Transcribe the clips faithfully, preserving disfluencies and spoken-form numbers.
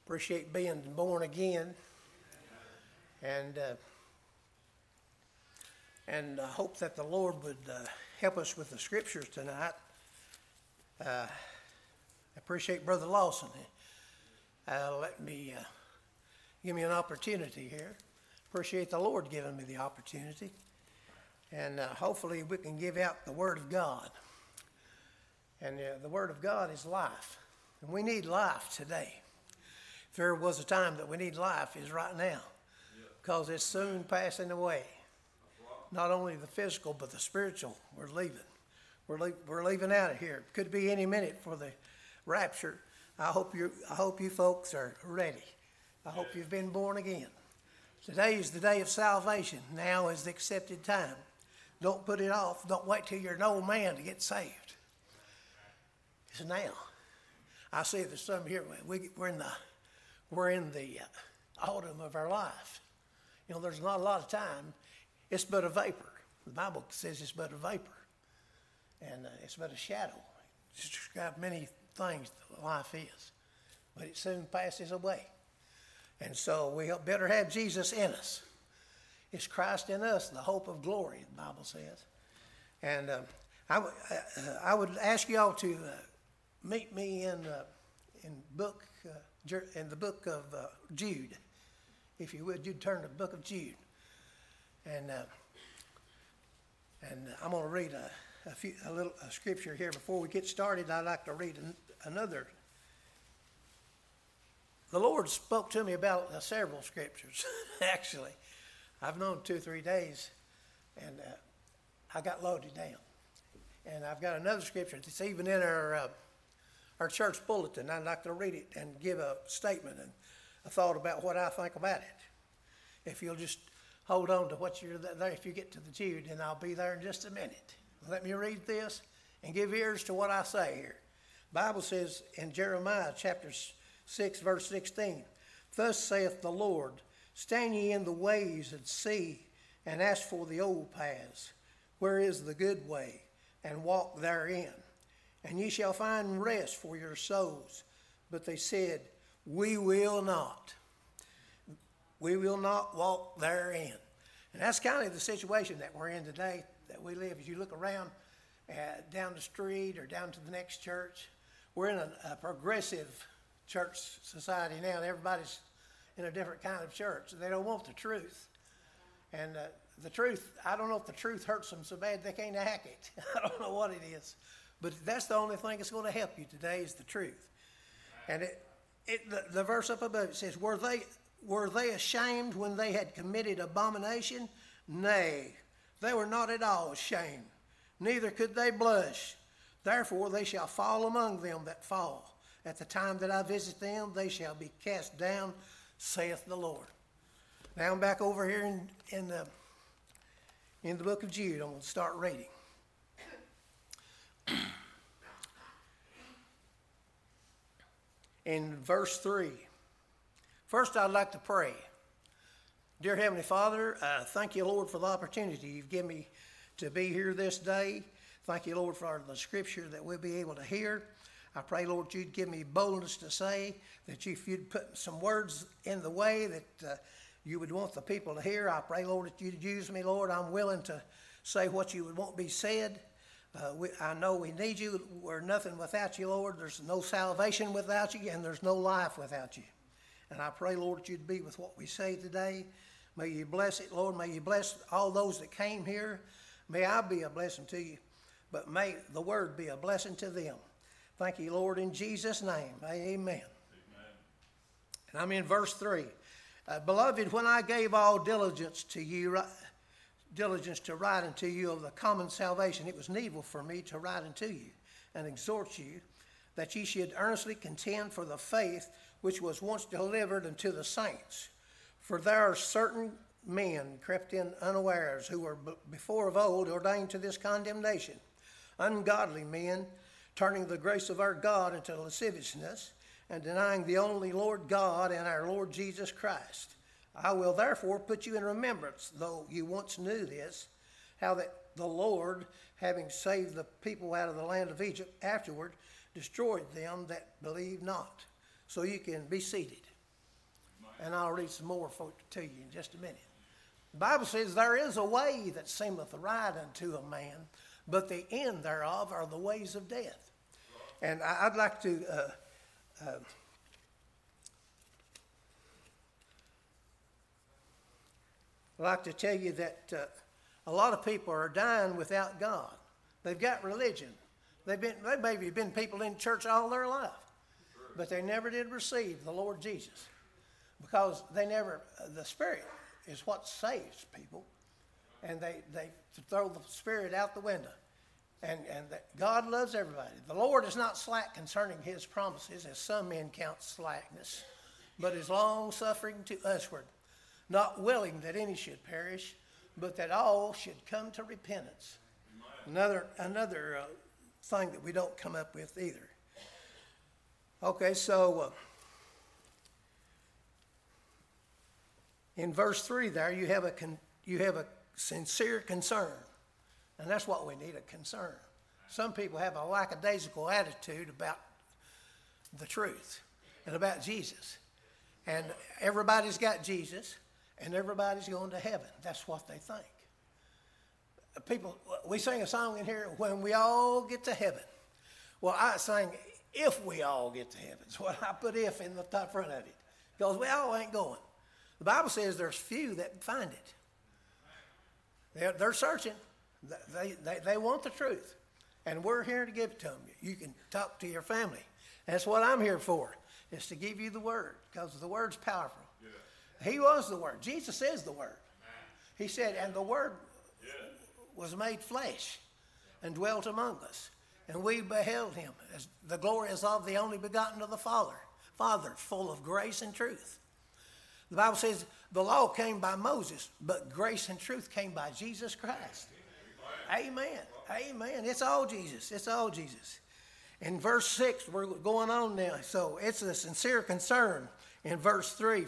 Appreciate being born again, and uh, and I hope that the Lord would uh, help us with the scriptures tonight. Uh, I appreciate Brother Lawson. Uh, let me uh, give me an opportunity here. Appreciate the Lord giving me the opportunity, and uh, hopefully we can give out the Word of God. And uh, the Word of God is life, and we need life today. If there was a time that we need life, is right now, because it's soon passing away. Not only the physical, but the spiritual. We're leaving. We're, le- we're leaving out of here. Could be any minute for the rapture. I hope you. I hope you folks are ready. I hope you've been born again. Today is the day of salvation. Now is the accepted time. Don't put it off. Don't wait till you're an old man to get saved. It's now. I see there's some here. We, we're in the we're in the autumn of our life. You know, there's not a lot of time. It's but a vapor. The Bible says it's but a vapor, and uh, it's but a shadow. It's described many things that life is, but it soon passes away. And so we better have Jesus in us. It's Christ in us, the hope of glory, the Bible says. And uh, I, w- uh, I would ask y'all to uh, meet me in uh, in book uh, in the book of uh, Jude. If you would, you'd turn to the book of Jude. And uh, and I'm going to read a, a, few, a little a scripture here before we get started. I'd like to read an, another. The Lord spoke to me about uh, several scriptures, actually. I've known two or three days, and uh, I got loaded down. And I've got another scripture that's even in our uh, our church bulletin. I'd like to read it and give a statement and a thought about what I think about it. If you'll just hold on to what you're there, if you get to the Jude, and I'll be there in just a minute. Let me read this and give ears to what I say here. The Bible says in Jeremiah chapter six, verse sixteen, "Thus saith the Lord, stand ye in the ways and see, and ask for the old paths, where is the good way, and walk therein. And ye shall find rest for your souls. But they said, we will not. We will not walk therein." And that's kind of the situation that we're in today, that we live. As you look around uh, down the street or down to the next church, we're in a, a progressive church society now, and everybody's in a different kind of church. They don't want the truth. And uh, the truth, I don't know if the truth hurts them so bad they can't hack it. I don't know what it is. But that's the only thing that's going to help you today is the truth. And it, it the, the verse up above, it says, were they, were they ashamed when they had committed abomination? Nay, they were not at all ashamed, neither could they blush. Therefore they shall fall among them that fall. At the time that I visit them, they shall be cast down, saith the Lord. Now I'm back over here in, in, the, in the book of Jude. I'm going to start reading. In verse three. First, I'd like to pray. Dear Heavenly Father, uh, thank you, Lord, for the opportunity you've given me to be here this day. Thank you, Lord, for the scripture that we'll be able to hear. I pray, Lord, you'd give me boldness to say, that you, if you'd put some words in the way that uh, you would want the people to hear. I pray, Lord, that you'd use me, Lord. I'm willing to say what you would want be said. Uh, we, I know we need you. We're nothing without you, Lord. There's no salvation without you, and there's no life without you. And I pray, Lord, that you'd be with what we say today. May you bless it, Lord. May you bless all those that came here. May I be a blessing to you, but may the word be a blessing to them. Thank you, Lord, in Jesus' name. Amen. Amen. And I'm in verse three. Uh, Beloved, when I gave all diligence to you, diligence to write unto you of the common salvation, it was needful for me to write unto you and exhort you that ye should earnestly contend for the faith which was once delivered unto the saints. For there are certain men crept in unawares, who were b- before of old ordained to this condemnation, ungodly men, turning the grace of our God into lasciviousness, and denying the only Lord God and our Lord Jesus Christ. I will therefore put you in remembrance, though you once knew this, how that the Lord, having saved the people out of the land of Egypt, afterward destroyed them that believed not. So you can be seated. And I'll read some more for, to you in just a minute. The Bible says, there is a way that seemeth right unto a man, but the end thereof are the ways of death. And I, I'd like to uh, uh, I'd like to tell you that uh, a lot of people are dying without God. They've got religion. They've been, they maybe been people in church all their life, but they never did receive the Lord Jesus, because they never, uh, the Spirit is what saves people, and they, they throw the Spirit out the window. And, and that God loves everybody. The Lord is not slack concerning his promises, as some men count slackness, but is long-suffering to usward, not willing that any should perish, but that all should come to repentance. Another, another uh, thing that we don't come up with either. Okay, so uh, in verse three there, you have a con- you have a sincere concern, and that's what we need, a concern. Some people have a lackadaisical attitude about the truth and about Jesus, and everybody's got Jesus, and everybody's going to heaven. That's what they think. People, we sing a song in here, when we all get to heaven. Well, I sing, if we all get to heaven. So I put if in the top front of it, because we all ain't going. The Bible says there's few that find it. They're, they're searching. They, they, they want the truth, and we're here to give it to them. You can talk to your family. That's what I'm here for, is to give you the word, because the word's powerful. Yeah. He was the word. Jesus is the word. He said, and the word yeah. was made flesh and dwelt among us, and we beheld him as the glory is of the only begotten of the Father, Father, full of grace and truth. The Bible says the law came by Moses, but grace and truth came by Jesus Christ. Amen. Amen. It's all Jesus. It's all Jesus. In verse six, we're going on now. So it's a sincere concern in verse three.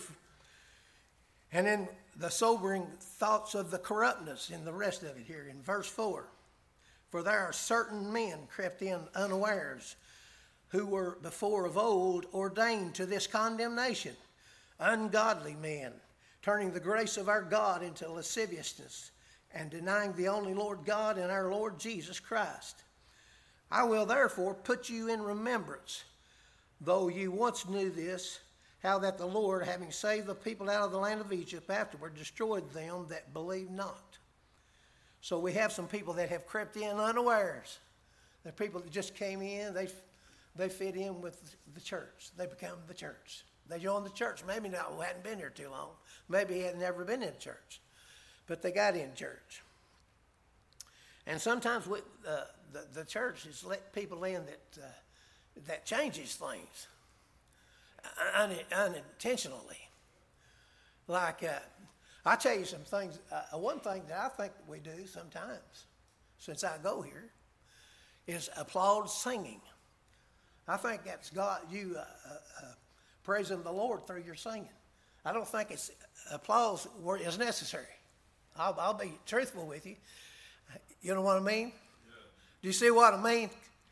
And then the sobering thoughts of the corruptness in the rest of it here in verse four. For there are certain men crept in unawares, who were before of old ordained to this condemnation, ungodly men, turning the grace of our God into lasciviousness, and denying the only Lord God and our Lord Jesus Christ. I will therefore put you in remembrance, though you once knew this, how that the Lord, having saved the people out of the land of Egypt, afterward destroyed them that believed not. So we have some people that have crept in unawares. They're people that just came in, they, they fit in with the church. They become the church. They joined the church. Maybe not, hadn't been here too long. Maybe he had never been in church. But they got in church. And sometimes we, uh, the, the church has let people in that, uh, that changes things un, unintentionally. Like, uh, I'll tell you some things. Uh, one thing that I think that we do sometimes, since I go here, is applaud singing. I think that's God, you uh, uh, praising the Lord through your singing. I don't think it's applause is necessary. I'll, I'll be truthful with you. You know what I mean? Yeah. Do you see what I mean?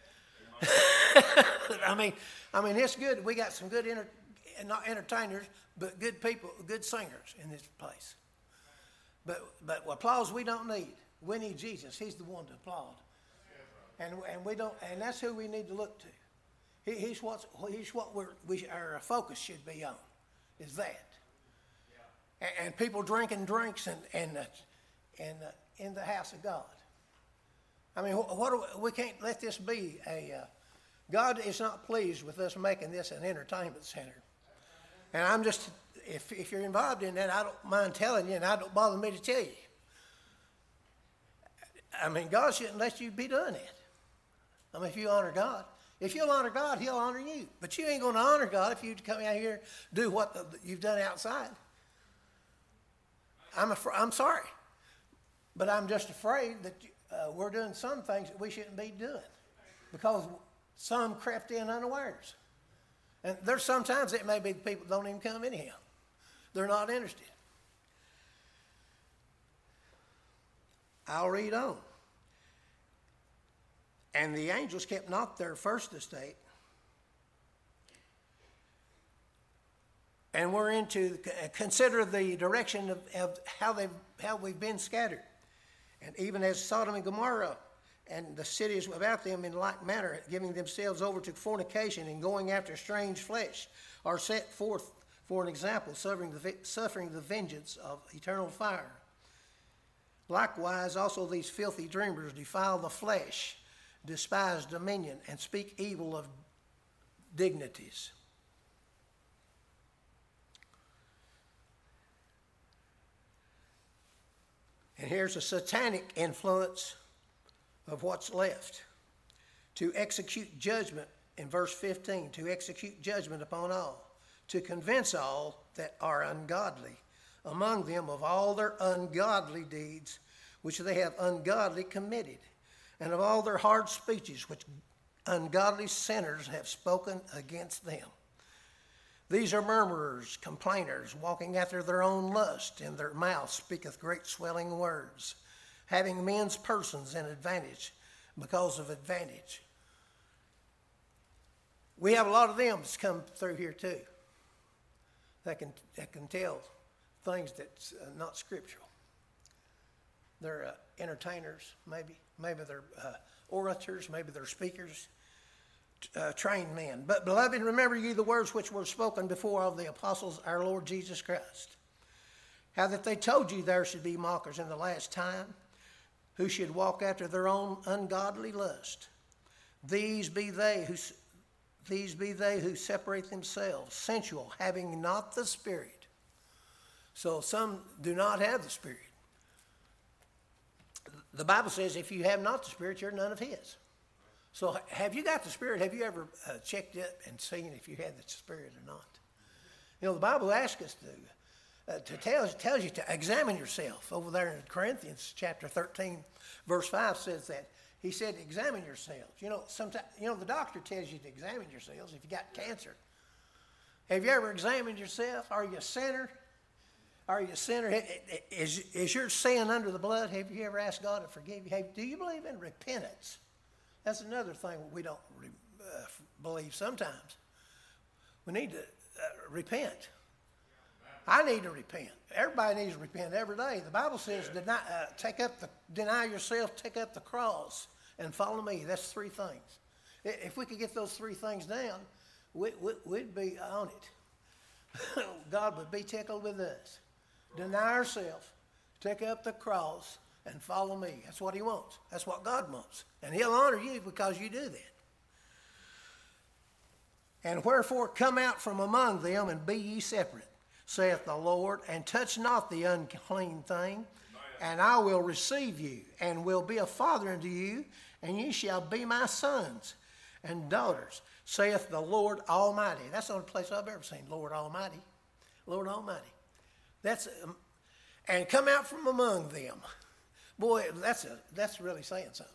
I mean, I mean, it's good. We got some good, enter, not entertainers, but good people, good singers in this place. But but applause we don't need. We need Jesus. He's the one to applaud, and and we don't. And that's who we need to look to. He, he's what he's what we're, we our focus should be on, is that. And, and people drinking drinks and and uh, and uh, in the house of God. I mean, what, what do we, we can't let this be a. Uh, God is not pleased with us making this an entertainment center. And I'm just, if if you're involved in that, I don't mind telling you, and I don't bother me to tell you. I mean, God shouldn't let you be doing it. I mean, if you honor God, if you'll honor God, He'll honor you. But you ain't going to honor God if you come out here and do what the, you've done outside. I'm afraid, I'm sorry, but I'm just afraid that uh, we're doing some things that we shouldn't be doing because some crept in unawares. And there's sometimes it may be the people don't even come anyhow. They're not interested. I'll read on. And the angels kept not their first estate, And we're into, consider the direction of, of how, they've, how we've been scattered. And even as Sodom and Gomorrah and the cities about them in like manner, giving themselves over to fornication and going after strange flesh, are set forth for an example, suffering the, suffering the vengeance of eternal fire. Likewise, also these filthy dreamers defile the flesh, despise dominion, and speak evil of dignities. And here's a satanic influence of what's left. To execute judgment, in verse fifteen, to execute judgment upon all, to convince all that are ungodly, among them of all their ungodly deeds, which they have ungodly committed, and of all their hard speeches, which ungodly sinners have spoken against them. These are murmurers, complainers, walking after their own lust, and their mouth speaketh great swelling words, having men's persons in advantage because of advantage. We have a lot of them that's come through here too, that can, that can tell things that's uh, not scriptural. They're uh, entertainers, maybe. Maybe they're uh, orators, maybe they're speakers. Uh, trained men. But beloved, remember ye the words which were spoken before of the apostles our Lord Jesus Christ, how that they told you there should be mockers in the last time, who should walk after their own ungodly lust. These be they who these be they who separate themselves, sensual, having not the Spirit. So some do not have the Spirit. The Bible says if you have not the Spirit, you're none of His. So have you got the Spirit? Have you ever uh, checked it and seen if you had the Spirit or not? You know, the Bible asks us to, uh, to tell, tells you to examine yourself. Over there in Corinthians chapter thirteen, verse five says that. He said, examine yourselves. You know, sometimes, you know, the doctor tells you to examine yourselves if you got cancer. Have you ever examined yourself? Are you a sinner? Are you a sinner? Is, is your sin under the blood? Have you ever asked God to forgive you? Have, do you believe in repentance? That's another thing we don't uh, believe sometimes. We need to uh, repent. I need to repent. Everybody needs to repent every day. The Bible says, deny, uh, take up the, deny yourself, take up the cross, and follow me. That's three things. If we could get those three things down, we, we, we'd be on it. God would be tickled with us. Deny ourselves, take up the cross, and follow me. That's what He wants. That's what God wants. And He'll honor you because you do that. And wherefore come out from among them and be ye separate, saith the Lord, and touch not the unclean thing, and I will receive you, and will be a father unto you, and ye shall be my sons and daughters, saith the Lord Almighty. That's the only place I've ever seen Lord Almighty. Lord Almighty. That's um, and come out from among them. Boy, that's a that's really saying something.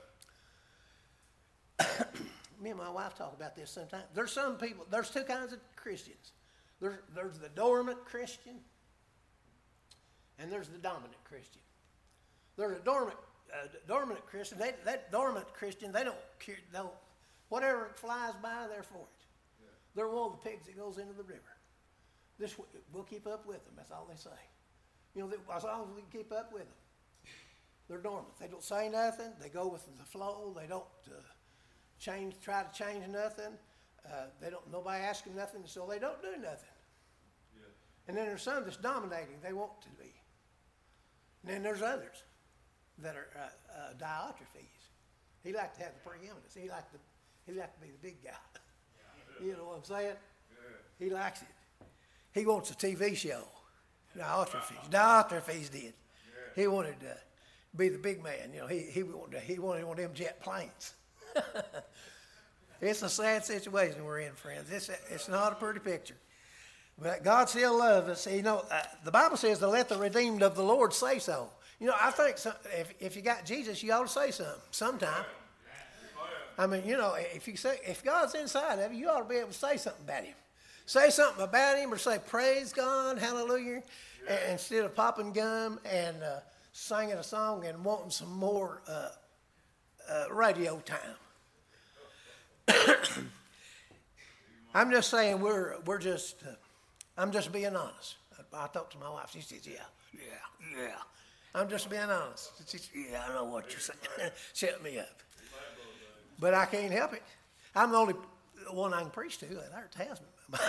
Yeah. Me and my wife talk about this sometimes. There's some people, there's two kinds of Christians. There's, there's the dormant Christian, and there's the dominant Christian. There's a dormant uh, dormant Christian. They, that dormant Christian, they don't care, don't, whatever flies by, they're for it. Yeah. They're one of the pigs that goes into the river. This we'll keep up with them. That's all they say. You know, as long as we can keep up with them. They're dormant. They don't say nothing. They go with the flow. They don't uh, change, try to change nothing. Uh, they don't. Nobody asks them nothing, so they don't do nothing. Yeah. And then there's some that's dominating. They want to be. And then there's others that are uh, uh, Diotrephes. He liked to have the preeminence. He liked to. He liked to be the big guy. Yeah. You know what I'm saying? Yeah. He likes it. He wants a T V show. Diotrephes. Diotrephes did. Yeah. He wanted to be the big man. You know, he he wanted he wanted one of them jet planes. It's a sad situation we're in, friends. It's it's not a pretty picture, but God still loves us. You know, uh, the Bible says to let the redeemed of the Lord say so. You know, I think some, if if you got Jesus, you ought to say something sometime. I mean, you know, if you say if God's inside of you, you ought to be able to say something about Him. Say something about Him, or say praise God, hallelujah, yeah. Instead of popping gum and uh, singing a song and wanting some more uh, uh, radio time. I'm just saying we're we're just uh, I'm just being honest. I, I talked to my wife. She says, yeah, yeah, yeah. I'm just being honest. She says, yeah, I know what you're saying. Shut me up. But I can't help it. I'm the only one I can preach to at our task.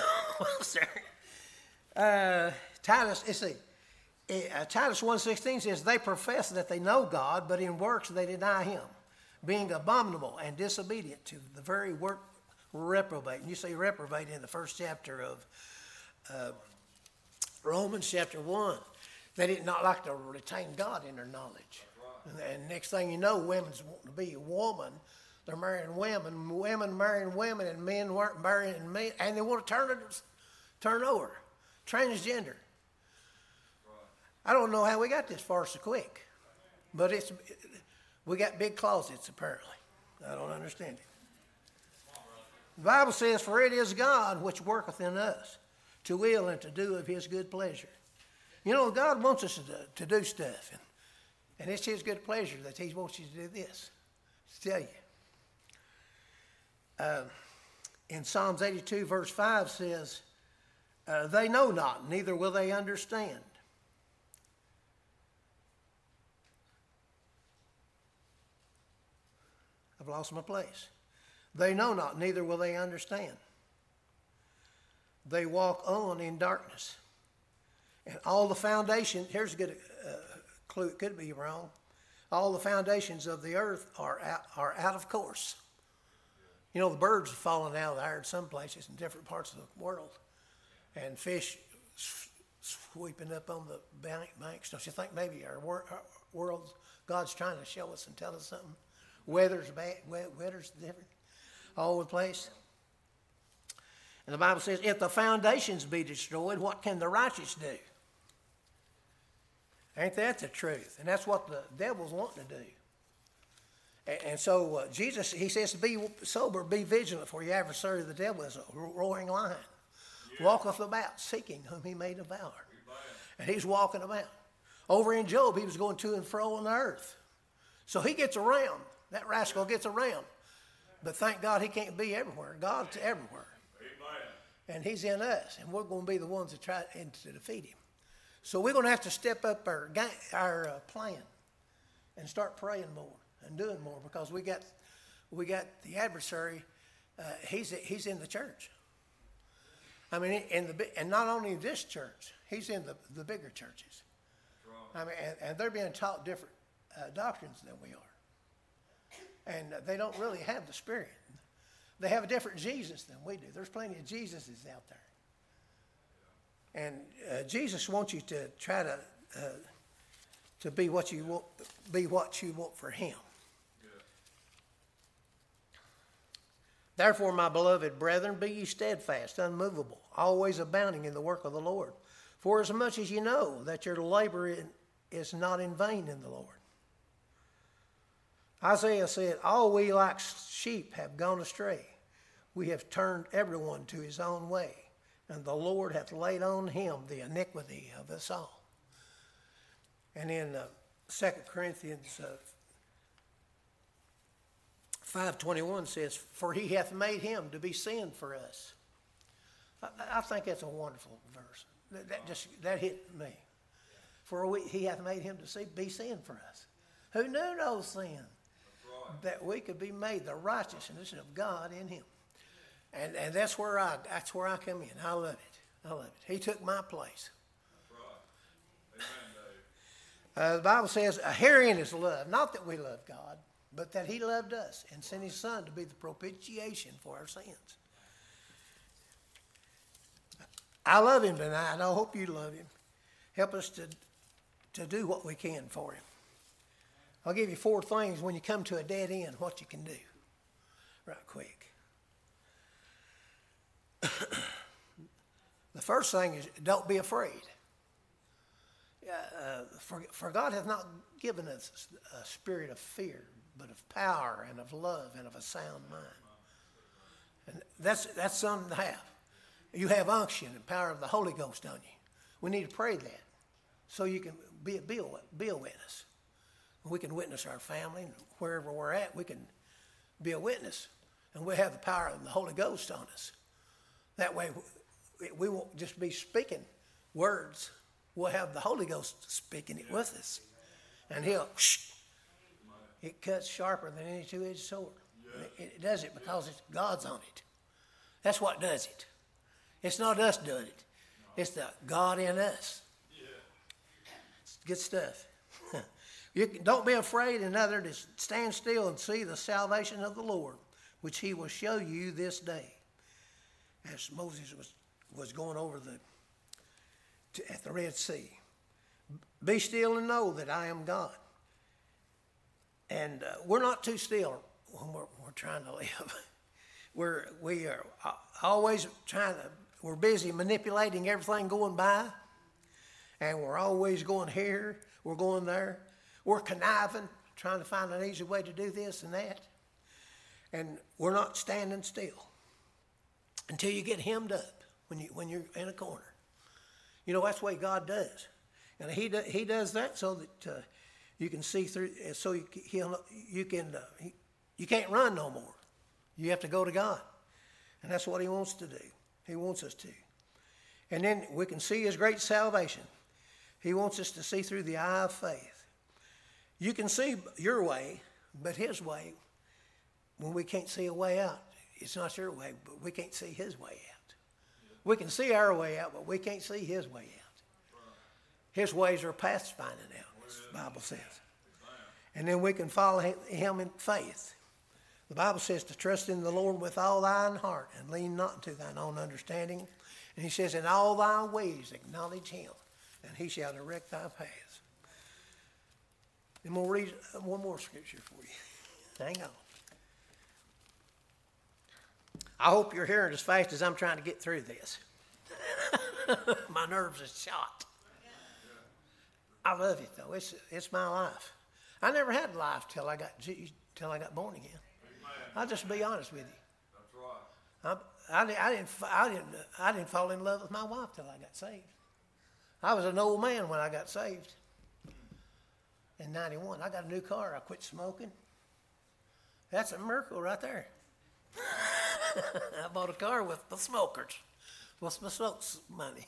uh, Titus, let's see. Uh, Titus one sixteen says, they profess that they know God, but in works they deny him, being abominable and disobedient to the very work reprobate. And you see reprobate in the first chapter of uh, Romans chapter one. They did not like to retain God in their knowledge. And, and next thing you know, women's wanting to be a woman. They're marrying women, women marrying women, and men weren't marrying men, and they want to turn it, turn over, transgender. I don't know how we got this far so quick, but it's we got big closets apparently. I don't understand it. The Bible says, "For it is God which worketh in us, to will and to do of His good pleasure." You know, God wants us to, to do stuff, and, and it's His good pleasure that He wants you to do this. To tell you. Uh, in Psalms eighty-two, verse five says, uh, they know not, neither will they understand. I've lost my place. They know not, neither will they understand. They walk on in darkness. And all the foundations, here's a good uh, clue, it could be wrong. All the foundations of the earth are out, are out of course. You know, the birds are falling out of the air in some places in different parts of the world. And fish sweeping up on the bank, banks. Don't you think maybe our, wor- our world, God's trying to show us and tell us something? Weather's bad, weather's different all over the place. And the Bible says, if the foundations be destroyed, what can the righteous do? Ain't that the truth? And that's what the devil's wanting to do. And so uh, Jesus, he says, be sober, be vigilant, for your adversary, the devil, is a roaring lion. Yeah. Walketh about, seeking whom he may devour. Amen. And he's walking about. Over in Job, he was going to and fro on the earth. So he gets around. That rascal gets around. But thank God he can't be everywhere. God's everywhere. Amen. And he's in us. And we're going to be the ones that try to defeat him. So we're going to have to step up our, our uh, plan and start praying more. And doing more, because we got we got the adversary. Uh, he's he's in the church. I mean, in the and not only this church, he's in the, the bigger churches. I mean, and, and they're being taught different uh, doctrines than we are, and they don't really have the Spirit. They have a different Jesus than we do. There's plenty of Jesuses out there, and uh, Jesus wants you to try to uh, to be what you want, be what you want for Him. Therefore, my beloved brethren, be ye steadfast, unmovable, always abounding in the work of the Lord. For as much as ye know that your labor is not in vain in the Lord. Isaiah said, all we like sheep have gone astray. We have turned everyone to his own way, and the Lord hath laid on him the iniquity of us all. And in uh, Second Corinthians uh, five twenty-one says, for he hath made him to be sin for us. I, I think that's a wonderful verse. That, that just that hit me. For we, he hath made him to see, be sin for us. Who knew no sin? Right. That we could be made the righteousness of God in him. And and that's where I that's where I come in. I love it. I love it. He took my place. That's right. Amen, Dave. Uh, the Bible says, herein is love. Not that we love God, but that he loved us and sent his Son to be the propitiation for our sins. I love him tonight, and I hope you love him. Help us to, to do what we can for him. I'll give you four things when you come to a dead end, what you can do. Right quick. The first thing is, don't be afraid. Uh, for, for God hath not given us a spirit of fear, but of power and of love and of a sound mind. And that's that's something to have. You have unction and power of the Holy Ghost on you. We need to pray that so you can be a, be a, be a witness. We can witness our family, and wherever we're at, we can be a witness. And we have the power of the Holy Ghost on us. That way we won't just be speaking words. We'll have the Holy Ghost speaking it with us. And he'll, whoosh, it cuts sharper than any two-edged sword. It, it does it because it's God's on it. That's what does it. It's not us doing it. It's the God in us. It's good stuff. You can, don't be afraid, and other to stand still and see the salvation of the Lord, which he will show you this day. As Moses was, was going over the to, at the Red Sea. Be still and know that I am God. And uh, we're not too still when we're, we're trying to live. we're, we are always trying to, we're busy manipulating everything going by. And we're always going here, we're going there. We're conniving, trying to find an easy way to do this and that. And we're not standing still until you get hemmed up when, you, when you're in a corner. You know, that's the way God does. And he, do, he does that so that uh, you can see through, so you, he'll, you, can, uh, he, you can't run no more. You have to go to God. And that's what he wants to do. He wants us to. And then we can see his great salvation. He wants us to see through the eye of faith. You can see your way, but his way, when we can't see a way out, it's not your way, but we can't see his way out. We can see our way out, but we can't see his way out. His ways are past finding out, as the Bible says. And then we can follow him in faith. The Bible says to trust in the Lord with all thine heart and lean not into thine own understanding. And he says, in all thy ways acknowledge him, and he shall direct thy paths. And we'll read one more scripture for you. Hang on. I hope you're hearing as fast as I'm trying to get through this. My nerves are shot. I love it though. It's it's my life. I never had life till I got till I got born again. I'll just be honest with you. That's right. I, I, I didn't I didn't I didn't fall in love with my wife till I got saved. I was an old man when I got saved. In ninety-one, I got a new car. I quit smoking. That's a miracle right there. I bought a car with the smokers. What's my smokes money?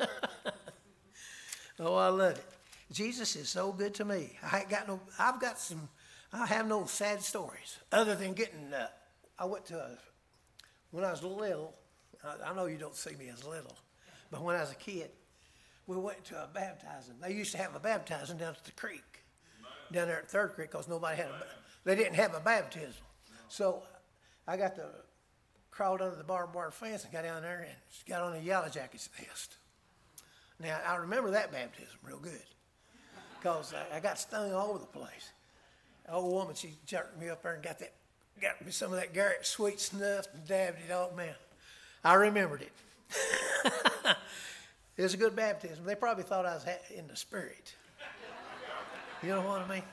Oh, I love it. Jesus is so good to me. I ain't got no. I've got some. I have no sad stories other than getting. Uh, I went to a, when I was little. I, I know you don't see me as little, but when I was a kid, we went to a baptizing. They used to have a baptizing down at the creek. Down there at Third Creek, because nobody had a, they didn't have a baptism. So I got to, crawled under the barbed wire fence and got down there and got on a Yellow Jackets vest. Now, I remember that baptism real good, because I, I got stung all over the place. An old woman, she jerked me up there and got that, got me some of that Garrett sweet snuff and dabbed it all, man. I remembered it. It was a good baptism. They probably thought I was in the spirit. You know what I mean?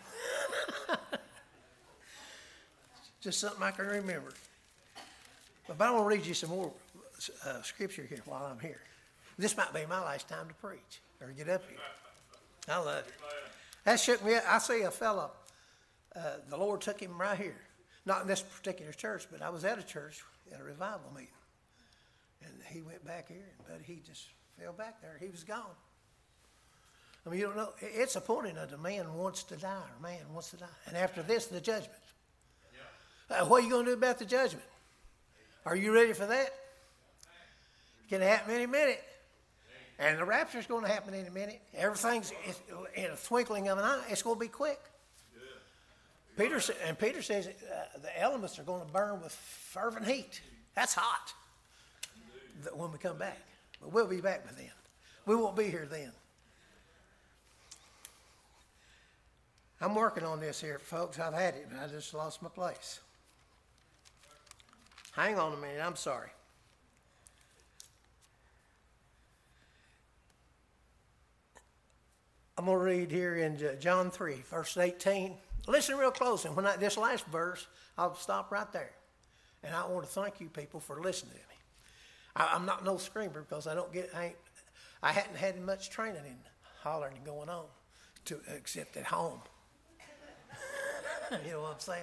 Just something I can remember. But I want to read you some more uh, scripture here while I'm here. This might be my last time to preach or get up here. I love it. That shook me up. I see a fellow, uh, the Lord took him right here. Not in this particular church, but I was at a church at a revival meeting. And he went back here, but he just fell back there. He was gone. I mean, you don't know. It's appointed unto man wants to die, or man wants to die. And after this, the judgment. Uh, what are you going to do about the judgment? Are you ready for that? It can happen any minute. And the rapture's going to happen any minute. Everything's in a twinkling of an eye. It's going to be quick. Peter and Peter says uh, the elements are going to burn with fervent heat. That's hot when we come back. But we'll be back by then. We won't be here then. I'm working on this here, folks. I've had it, but I just lost my place. Hang on a minute. I'm sorry. I'm going to read here in John three, verse eighteen. Listen real close. And when I, this last verse, I'll stop right there. And I want to thank you people for listening to me. I, I'm not no screamer because I don't get, I, ain't, I hadn't had much training in hollering and going on, to except at home. You know what I'm saying?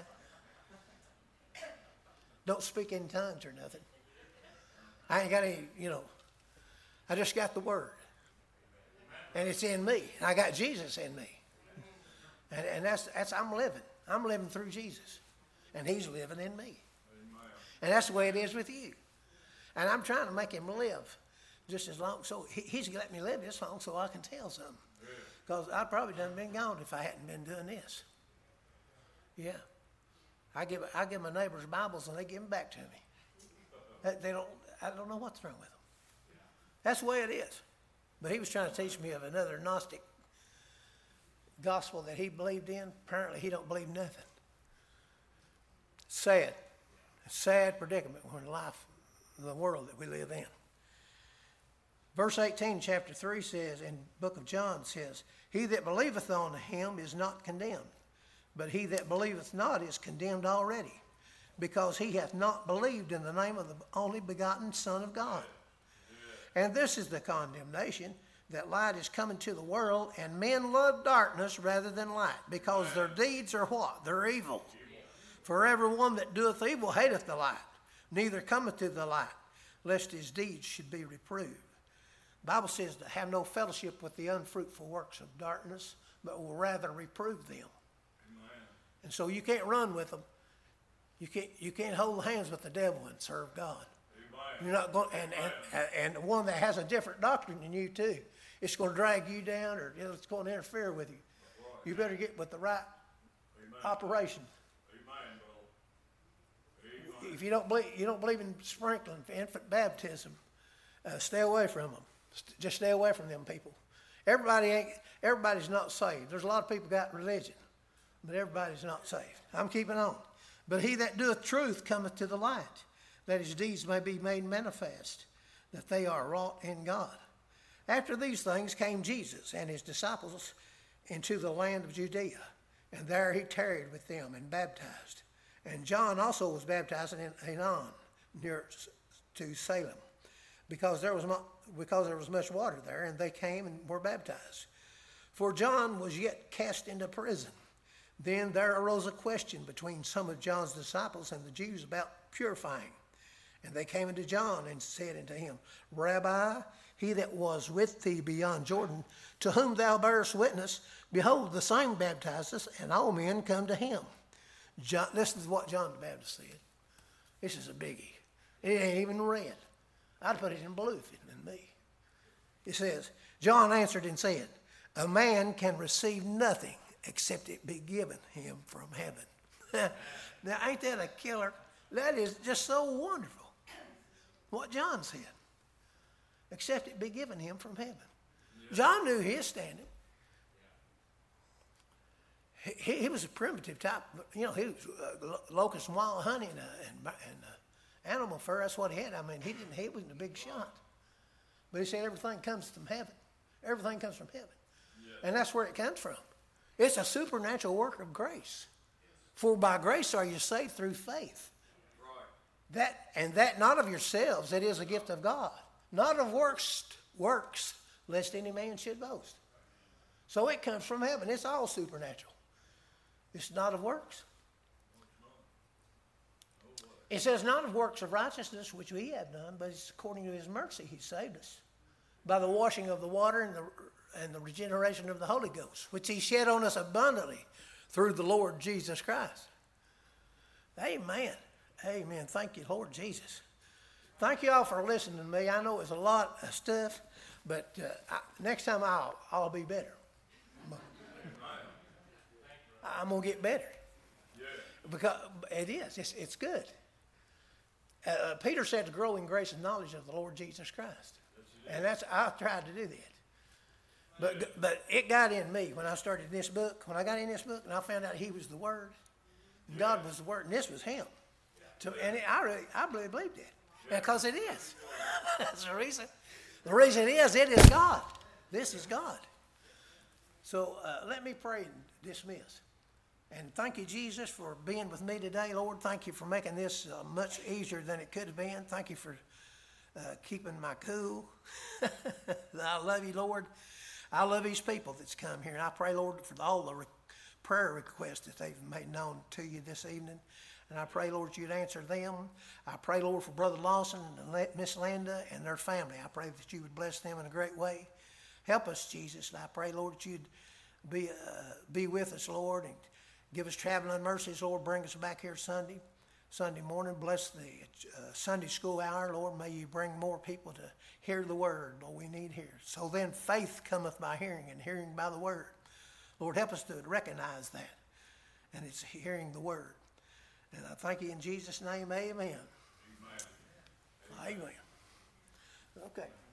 Don't speak in tongues or nothing. I ain't got any, you know, I just got the Word. And it's in me. And I got Jesus in me. And, and that's, that's, I'm living. I'm living through Jesus. And he's living in me. And that's the way it is with you. And I'm trying to make him live just as long. So he, he's let me live this long so I can tell something. Because I probably done been gone if I hadn't been doing this. Yeah. I give, I give my neighbors Bibles and they give them back to me. They, they don't, I don't know what's wrong with them. That's the way it is. But he was trying to teach me of another Gnostic gospel that he believed in. Apparently he don't believe nothing. Sad. A sad predicament in life, the world that we live in. Verse eighteen, chapter three says, in the book of John says, he that believeth on him is not condemned, but he that believeth not is condemned already, because he hath not believed in the name of the only begotten Son of God. And this is the condemnation, that light is coming to the world, and men love darkness rather than light, because their deeds are what? They're evil. For every one that doeth evil hateth the light, neither cometh to the light, lest his deeds should be reproved. The Bible says to have no fellowship with the unfruitful works of darkness, but will rather reprove them. Amen. And so you can't run with them. You can't, you can't hold hands with the devil and serve God. Amen. You're not going, and, and, and the one that has a different doctrine than you too, it's going to drag you down, or it's going to interfere with you. Right. You better get with the right Amen. Operation. If you don't believe, you don't believe in sprinkling for infant baptism, uh, stay away from them. Just stay away from them people. Everybody ain't. Everybody's not saved. There's a lot of people got religion, but everybody's not saved. I'm keeping on. But he that doeth truth cometh to the light, that his deeds may be made manifest, that they are wrought in God. After these things came Jesus and his disciples into the land of Judea, and there he tarried with them and baptized. And John also was baptized in Aenon, near to Salem, because there was because there was much water there, and they came and were baptized. For John was yet cast into prison. Then there arose a question between some of John's disciples and the Jews about purifying. And they came unto John and said unto him, Rabbi, he that was with thee beyond Jordan, to whom thou bearest witness, behold, the same baptizeth, and all men come to him. John, listen to what John the Baptist said. This is a biggie. It ain't even red. I'd put it in blue if it had been me. It says, John answered and said, a man can receive nothing except it be given him from heaven. Now, ain't that a killer? That is just so wonderful. What John said. Except it be given him from heaven. John knew his standing. He, he was a primitive type, you know, he was uh, locust and wild honey and, uh, and, and uh, animal fur. That's what he had. I mean, he didn't. He wasn't a big shot. But he said everything comes from heaven. Everything comes from heaven. Yeah. And that's where it comes from. It's a supernatural work of grace. For by grace are you saved through faith. Right. That and that not of yourselves, it is a gift of God. Not of works, works, lest any man should boast. So it comes from heaven. It's all supernatural. It's not of works. It says not of works of righteousness, which we have done, but it's according to his mercy he saved us. By the washing of the water and the, and the regeneration of the Holy Ghost, which he shed on us abundantly through the Lord Jesus Christ. Amen. Amen. Thank you, Lord Jesus. Thank you all for listening to me. I know it's a lot of stuff, but uh, I, next time I'll, I'll be better. I'm going to get better. Yeah. Because it is. It's, it's good. Uh, Peter said to grow in grace and knowledge of the Lord Jesus Christ. Yes, and that's I've tried to do that. But, yeah. but it got in me when I started this book. When I got in this book and I found out he was the Word. Yeah. God was the Word. And this was him. So, and it, I, really, I really believed it. Yeah. Because it is. That's the reason. The reason it is, it is God. This is God. So uh, let me pray and dismiss. And thank you, Jesus, for being with me today, Lord. Thank you for making this uh, much easier than it could have been. Thank you for uh, keeping my cool. I love you, Lord. I love these people that's come here. And I pray, Lord, for all the re- prayer requests that they've made known to you this evening. And I pray, Lord, you'd answer them. I pray, Lord, for Brother Lawson and Miss Linda and their family. I pray that you would bless them in a great way. Help us, Jesus. And I pray, Lord, that you'd be, uh, be with us, Lord, and give us traveling mercies, Lord. Bring us back here Sunday, Sunday morning. Bless the uh, Sunday school hour, Lord. May you bring more people to hear the word, Lord, we need here. So then faith cometh by hearing, and hearing by the word. Lord, help us to recognize that. And it's hearing the word. And I thank you in Jesus' name, amen. Amen. Amen. Okay.